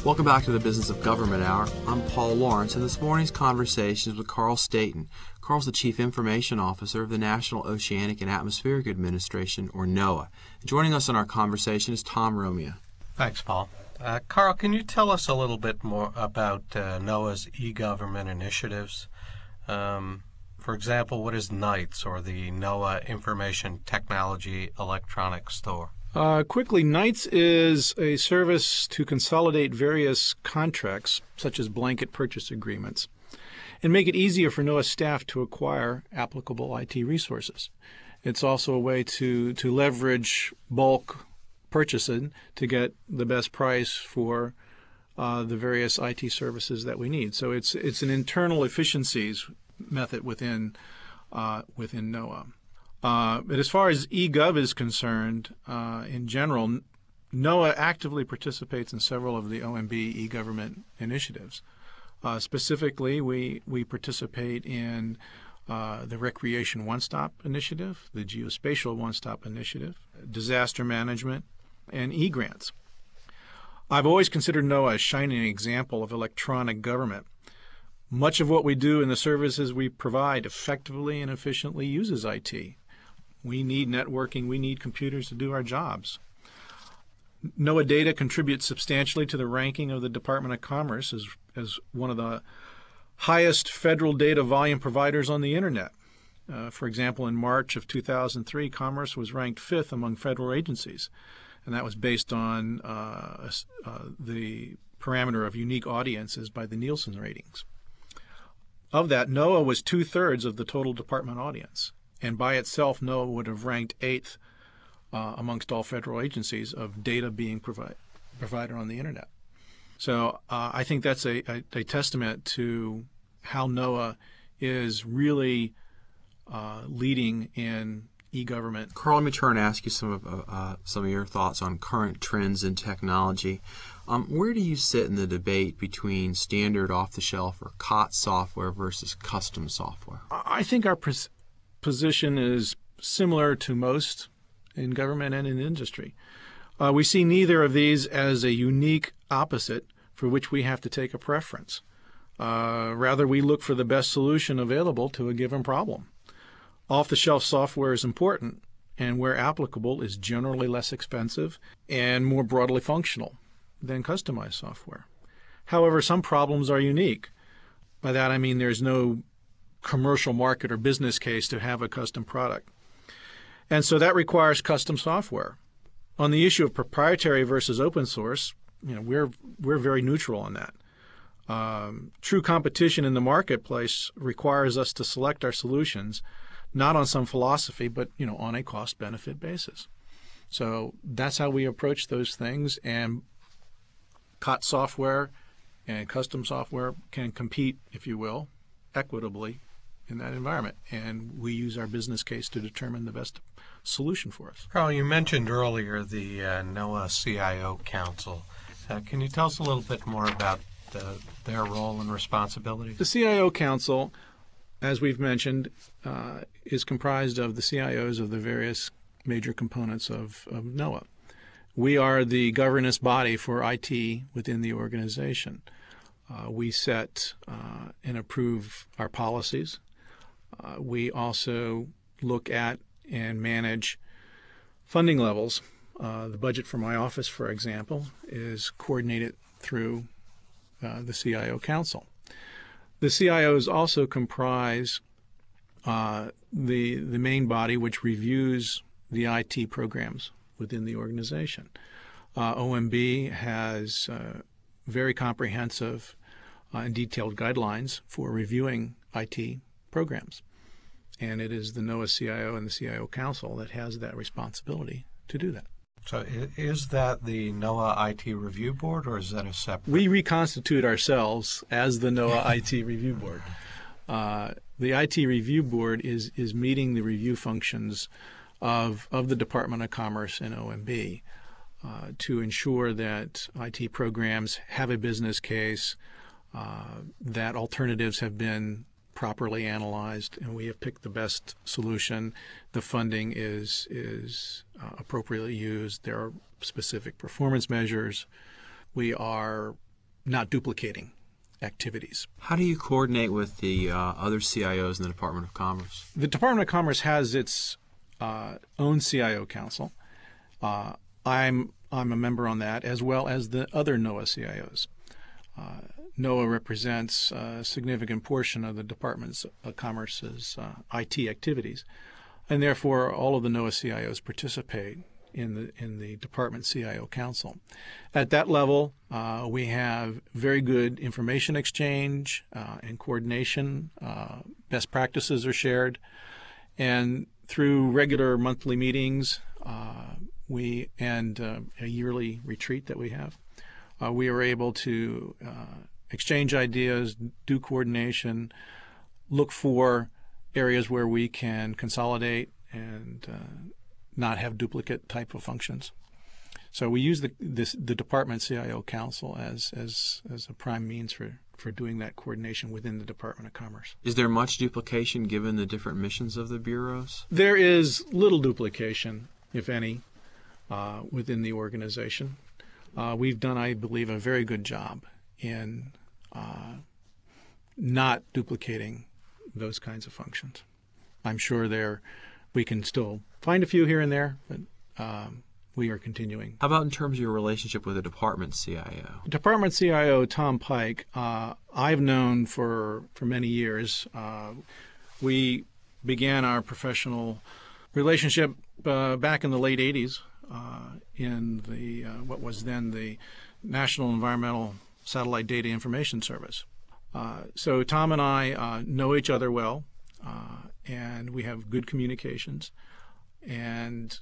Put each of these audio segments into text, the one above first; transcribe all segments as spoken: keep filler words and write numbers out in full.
Welcome back to the Business of Government Hour. I'm Paul Lawrence, and this morning's conversation is with Carl Staton. Carl's the Chief Information Officer of the National Oceanic and Atmospheric Administration, or NOAA. Joining us in our conversation is Tom Romeo. Thanks, Paul. Uh, Carl, can you tell us a little bit more about uh, NOAA's e-government initiatives? Um, for example, what is NITES, or the NOAA Information Technology Electronic Store? Uh, quickly, NITES is a service to consolidate various contracts, such as blanket purchase agreements, and make it easier for NOAA staff to acquire applicable I T resources. It's also a way to, to leverage bulk purchasing to get the best price for uh, the various I T services that we need. So it's it's an internal efficiencies method within uh, within NOAA. Uh, but as far as eGov is concerned, uh, in general, NOAA actively participates in several of the O M B e-government initiatives. Uh, specifically, we, we participate in uh, the Recreation One-Stop Initiative, the Geospatial One-Stop Initiative, Disaster Management, and e-grants. I've always considered NOAA a shining example of electronic government. Much of what we do in the services we provide effectively and efficiently uses I T. We need networking. We need computers to do our jobs. NOAA data contributes substantially to the ranking of the Department of Commerce as, as one of the highest federal data volume providers on the Internet. Uh, for example, in March of two thousand three, Commerce was ranked fifth among federal agencies, and that was based on uh, uh, the parameter of unique audiences by the Nielsen ratings. Of that, NOAA was two-thirds of the total department audience. And by itself, NOAA would have ranked eighth uh, amongst all federal agencies of data being provi- provided on the Internet. So uh, I think that's a, a, a testament to how NOAA is really uh, leading in e-government. Carl, let me turn and ask you some of uh, some of your thoughts on current trends in technology. Um, where do you sit in the debate between standard off-the-shelf or C O T S software versus custom software? I think our pres- position is similar to most in government and in industry. Uh, we see neither of these as a unique opposite for which we have to take a preference. Uh, rather, we look for the best solution available to a given problem. Off-the-shelf software is important, and where applicable is generally less expensive and more broadly functional than customized software. However, some problems are unique. By that I mean there's no commercial market or business case to have a custom product. And so that requires custom software. On the issue of proprietary versus open source, you know, we're we're very neutral on that. Um, true competition in the marketplace requires us to select our solutions not on some philosophy, but you know, on a cost-benefit basis. So that's how we approach those things, and C O T software and custom software can compete, if you will, equitably in that environment, and we use our business case to determine the best solution for us. Carl, you mentioned earlier the uh, NOAA C I O Council. Uh, can you tell us a little bit more about uh, their role and responsibilities? The C I O Council, as we've mentioned, uh, is comprised of the C I Os of the various major components of, of NOAA. We are the governance body for I T within the organization. Uh, we set uh, and approve our policies. Uh, we also look at and manage funding levels. Uh, the budget for my office, for example, is coordinated through uh, the C I O Council. The C I Os also comprise uh, the the main body which reviews the I T programs within the organization. Uh, O M B has uh, very comprehensive uh, and detailed guidelines for reviewing I T programs. And it is the NOAA C I O and the C I O Council that has that responsibility to do that. So is that the NOAA I T Review Board, or is that a separate? We reconstitute ourselves as the NOAA I T Review Board. Uh, the I T Review Board is is meeting the review functions of, of the Department of Commerce and O M B uh, to ensure that I T programs have a business case, uh, that alternatives have been properly analyzed, and we have picked the best solution. The funding is is uh, appropriately used. There are specific performance measures. We are not duplicating activities. How do you coordinate with the uh, other C I Os in the Department of Commerce? The Department of Commerce has its uh, own C I O council. Uh, I'm I'm a member on that, as well as the other NOAA C I Os. Uh, NOAA represents a significant portion of the Department of Commerce's uh, I T activities, and therefore all of the NOAA C I Os participate in the in the Department C I O Council. At that level, uh, we have very good information exchange uh, and coordination. Uh, best practices are shared, and through regular monthly meetings, uh, we and uh, a yearly retreat that we have, uh, we are able to uh, exchange ideas, do coordination, look for areas where we can consolidate and uh, not have duplicate type of functions. So we use the this, the Department C I O Council as as as a prime means for, for doing that coordination within the Department of Commerce. Is there much duplication given the different missions of the bureaus? There is little duplication, if any, uh, within the organization. Uh, we've done, I believe, a very good job in uh, not duplicating those kinds of functions. I'm sure there we can still find a few here and there, but um, we are continuing. How about in terms of your relationship with the Department C I O? Department C I O Tom Pike, uh, I've known for, for many years. Uh, we began our professional relationship uh, back in the late eighties uh, in the uh, what was then the National Environmental Satellite Data Information Service. Uh, so Tom and I uh, know each other well, uh, and we have good communications. And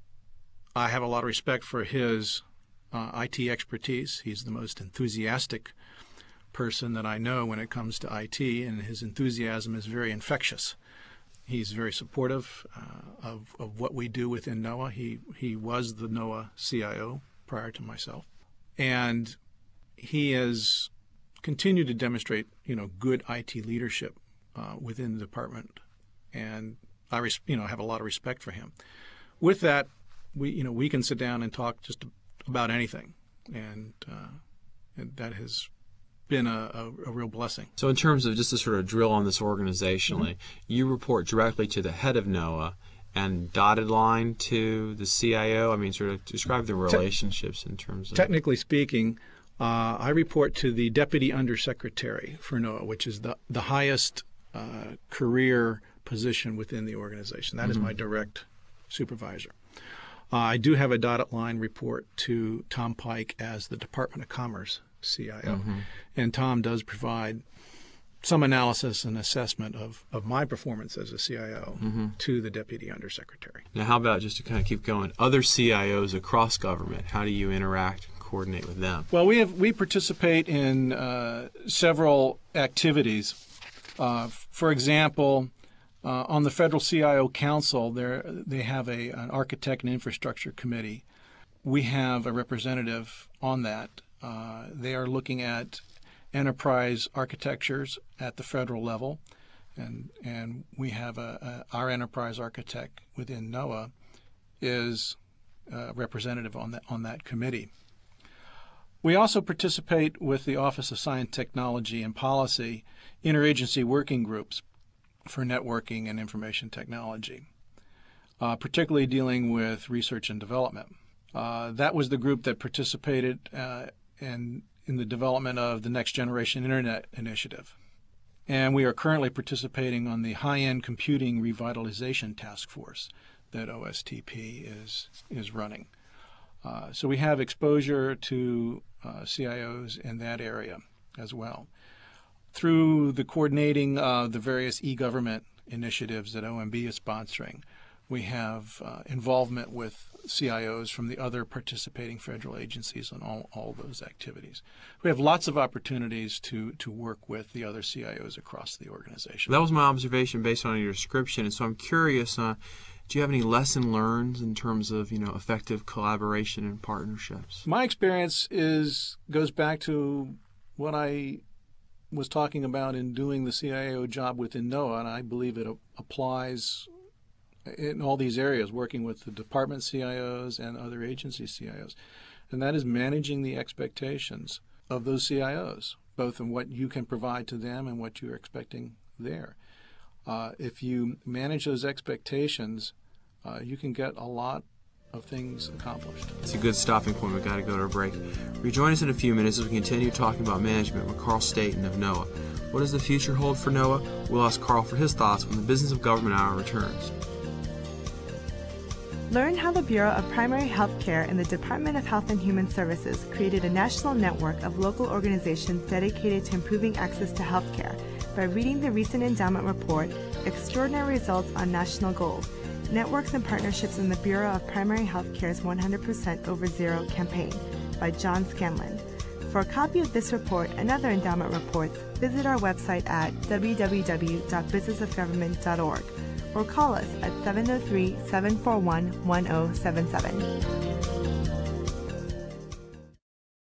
I have a lot of respect for his uh, I T expertise. He's the most enthusiastic person that I know when it comes to I T, and his enthusiasm is very infectious. He's very supportive uh, of, of what we do within NOAA. He, he was the NOAA C I O prior to myself. And he has continued to demonstrate, you know, good I T leadership uh, within the department. And I, res- you know, have a lot of respect for him. With that, we, you know, we can sit down and talk just about anything, and, uh, and that has been a, a, a real blessing. So, in terms of just to sort of drill on this organizationally, mm-hmm. you report directly to the head of NOAA and dotted line to the C I O. I mean, sort of describe the relationships Te- in terms of. Technically speaking, uh, I report to the Deputy Undersecretary for NOAA, which is the the highest uh, career position within the organization. That mm-hmm. is my direct supervisor. Uh, I do have a dotted line report to Tom Pike as the Department of Commerce C I O. Mm-hmm. And Tom does provide some analysis and assessment of, of my performance as a C I O mm-hmm. to the Deputy Undersecretary. Now, how about, just to kind of keep going, other C I Os across government? How do you interact and coordinate with them? Well, we have we participate in uh, several activities. Uh, for example, Uh, on the Federal C I O Council, there they have a an Architect and Infrastructure Committee. We have a representative on that. Uh, they are looking at enterprise architectures at the federal level, and and we have a, a our enterprise architect within NOAA is a representative on that on that committee. We also participate with the Office of Science, Technology, and Policy interagency working groups for networking and information technology, uh, particularly dealing with research and development. Uh, that was the group that participated uh, in, in the development of the Next Generation Internet Initiative. And we are currently participating on the High-End Computing Revitalization Task Force that O S T P is, is running. Uh, so we have exposure to uh, C I Os in that area as well. Through the coordinating of the various e-government initiatives that O M B is sponsoring, we have uh, involvement with C I Os from the other participating federal agencies on all, all those activities. We have lots of opportunities to, to work with the other C I Os across the organization. That was my observation based on your description, and so I'm curious, uh, do you have any lesson learned in terms of, you know, effective collaboration and partnerships? My experience is goes back to what I was talking about in doing the C I O job within NOAA, and I believe it applies in all these areas, working with the department C I Os and other agency C I Os, and that is managing the expectations of those C I Os, both in what you can provide to them and what you're expecting there. Uh, if you manage those expectations, uh, you can get a lot of things accomplished. It's a good stopping point. We've got to go to a break. Rejoin us in a few minutes as we continue talking about management with Carl Staton of NOAA. What does the future hold for NOAA? We'll ask Carl for his thoughts when the Business of Government Hour returns. Learn how the Bureau of Primary Health Care and the Department of Health and Human Services created a national network of local organizations dedicated to improving access to health care by reading the recent endowment report, Extraordinary Results on National Goals, Networks and Partnerships in the Bureau of Primary Health Care's one hundred percent Over Zero campaign by John Scanlon. For a copy of this report and other endowment reports, visit our website at w w w dot business of government dot org or call us at seven oh three, seven four one, one oh seven seven.